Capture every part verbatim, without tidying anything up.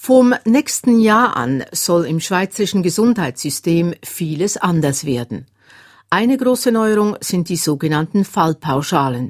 Vom nächsten Jahr an soll im schweizerischen Gesundheitssystem vieles anders werden. Eine große Neuerung sind die sogenannten Fallpauschalen.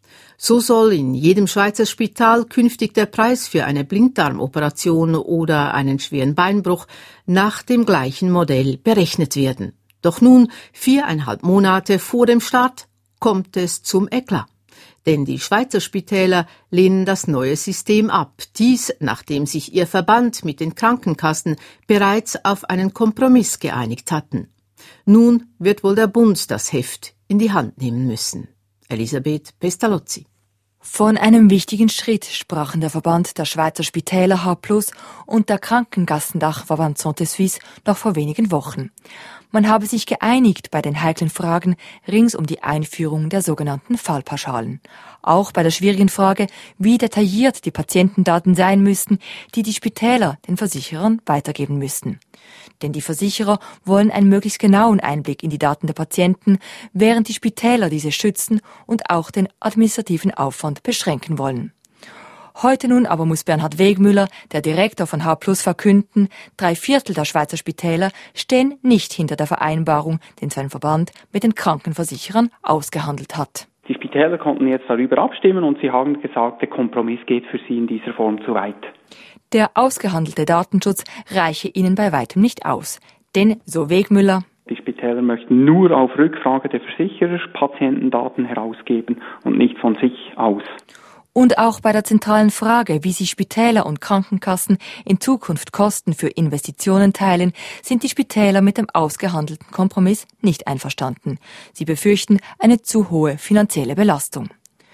So soll in jedem Schweizer Spital künftig der Preis für eine Blinddarmoperation oder einen schweren Beinbruch nach dem gleichen Modell berechnet werden. Doch nun, viereinhalb Monate vor dem Start, kommt es zum Eklat. Denn die Schweizer Spitäler lehnen das neue System ab. Dies, nachdem sich ihr Verband mit den Krankenkassen bereits auf einen Kompromiss geeinigt hatten. Nun wird wohl der Bund das Heft in die Hand nehmen müssen. Elisabeth Pestalozzi. Von einem wichtigen Schritt sprachen der Verband der Schweizer Spitäler H plus und der Krankenkassendachverband Santé Suisse noch vor wenigen Wochen. Man habe sich geeinigt bei den heiklen Fragen rings um die Einführung der sogenannten Fallpauschalen. Auch bei der schwierigen Frage, wie detailliert die Patientendaten sein müssten, die die Spitäler den Versicherern weitergeben müssten. Denn die Versicherer wollen einen möglichst genauen Einblick in die Daten der Patienten, während die Spitäler diese schützen und auch den administrativen Aufwand beschränken wollen. Heute nun aber muss Bernhard Wegmüller, der Direktor von H plus, verkünden, drei Viertel der Schweizer Spitäler stehen nicht hinter der Vereinbarung, den sein Verband mit den Krankenversicherern ausgehandelt hat. Die Spitäler konnten jetzt darüber abstimmen und sie haben gesagt, der Kompromiss geht für sie in dieser Form zu weit. Der ausgehandelte Datenschutz reiche ihnen bei weitem nicht aus. Denn, so Wegmüller, die Spitäler möchten nur auf Rückfrage der Versicherer Patientendaten herausgeben und nicht von sich aus. Und auch bei der zentralen Frage, wie sich Spitäler und Krankenkassen in Zukunft Kosten für Investitionen teilen, sind die Spitäler mit dem ausgehandelten Kompromiss nicht einverstanden. Sie befürchten eine zu hohe finanzielle Belastung.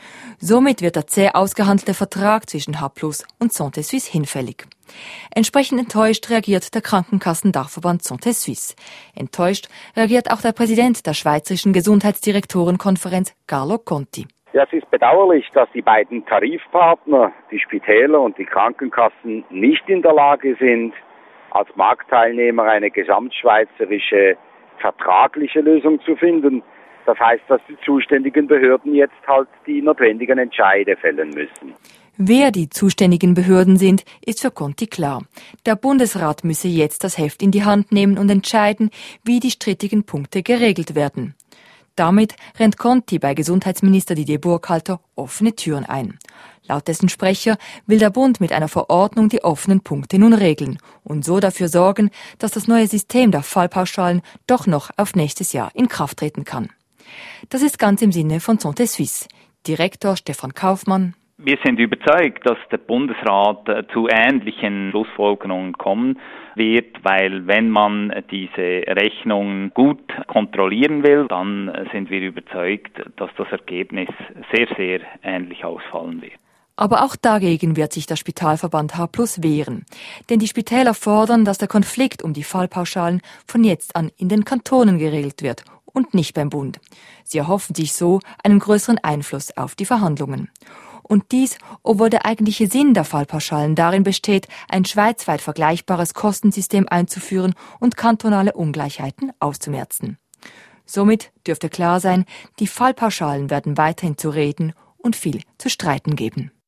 Somit wird der zäh ausgehandelte Vertrag zwischen H plus und Santé Suisse hinfällig. Entsprechend enttäuscht reagiert der Krankenkassendachverband Santé Suisse. Enttäuscht reagiert auch der Präsident der Schweizerischen Gesundheitsdirektorenkonferenz, Carlo Conti. Ja, es ist bedauerlich, dass die beiden Tarifpartner, die Spitäler und die Krankenkassen, nicht in der Lage sind, als Marktteilnehmer eine gesamtschweizerische vertragliche Lösung zu finden. Das heißt, dass die zuständigen Behörden jetzt halt die notwendigen Entscheide fällen müssen. Wer die zuständigen Behörden sind, ist für Conti klar. Der Bundesrat müsse jetzt das Heft in die Hand nehmen und entscheiden, wie die strittigen Punkte geregelt werden. Damit rennt Conti bei Gesundheitsminister Didier Burkhalter offene Türen ein. Laut dessen Sprecher will der Bund mit einer Verordnung die offenen Punkte nun regeln und so dafür sorgen, dass das neue System der Fallpauschalen doch noch auf nächstes Jahr in Kraft treten kann. Das ist ganz im Sinne von Santé Suisse. Direktor Stefan Kaufmann. Wir sind überzeugt, dass der Bundesrat zu ähnlichen Schlussfolgerungen kommen wird, weil wenn man diese Rechnung gut kontrollieren will, dann sind wir überzeugt, dass das Ergebnis sehr, sehr ähnlich ausfallen wird. Aber auch dagegen wird sich der Spitalverband H plus wehren. Denn die Spitäler fordern, dass der Konflikt um die Fallpauschalen von jetzt an in den Kantonen geregelt wird und nicht beim Bund. Sie erhoffen sich so einen größeren Einfluss auf die Verhandlungen. Und dies, obwohl der eigentliche Sinn der Fallpauschalen darin besteht, ein schweizweit vergleichbares Kostensystem einzuführen und kantonale Ungleichheiten auszumerzen. Somit dürfte klar sein, die Fallpauschalen werden weiterhin zu reden und viel zu streiten geben.